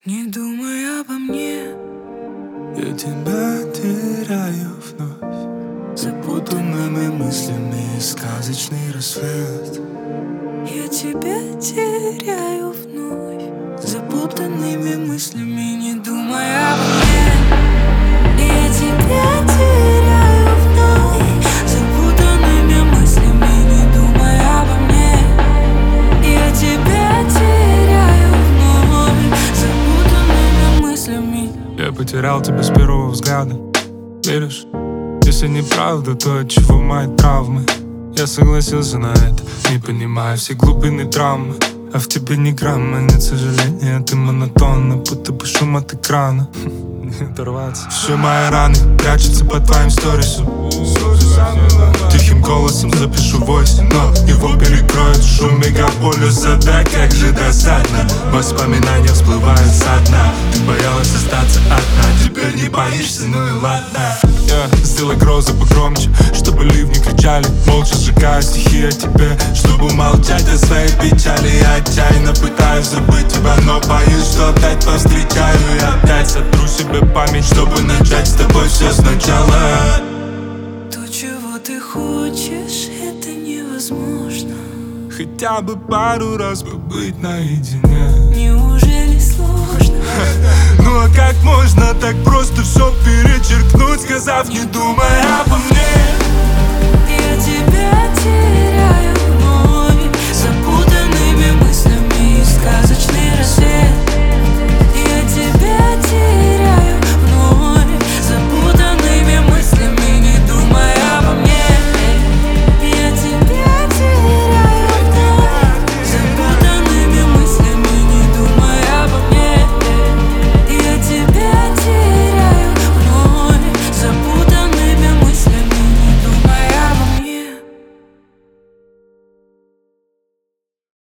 Не думай обо мне, я тебя теряю вновь запутанными мыслями, сказочный рассвет. я тебя теряю вновь запутанными мыслями. Не думай обо мне, я тебя теряю вновь запутанными мыслями. Не думай обо мне, я тебя теряю вновь запутанными мыслями. Я потерял тебя с первого взгляда. Веришь? Если неправда, то от чего мои травмы? Я согласился на это, не понимая все глубины травмы. А в тебе ни грамма, нет сожаления. Ты монотонна, будто бы шум от экрана. Не оторваться. Все мои раны прячутся под твоим сторисом. Тихим голосом запишу войс, но его перекроет шум мегаполиса. Да как же досадно, воспоминания всплывают со дна. Ты боялась остаться одна, теперь не боишься, ну и ладно. Сделай грозы погромче, чтобы ливни кричали. Молча сжигаю стихи о тебе, чтобы молчать о своей печали. Я отчаянно пытаюсь забыть тебя, но боюсь, что опять повстречаю. И опять сотру себе память, чтобы начать с тобой все сначала. То, чего ты хочешь, это невозможно. Хотя бы пару раз побыть наедине. Неужели сложно? Ну а как можно так просто все перечеркнуть, сказав, не думай обо мне?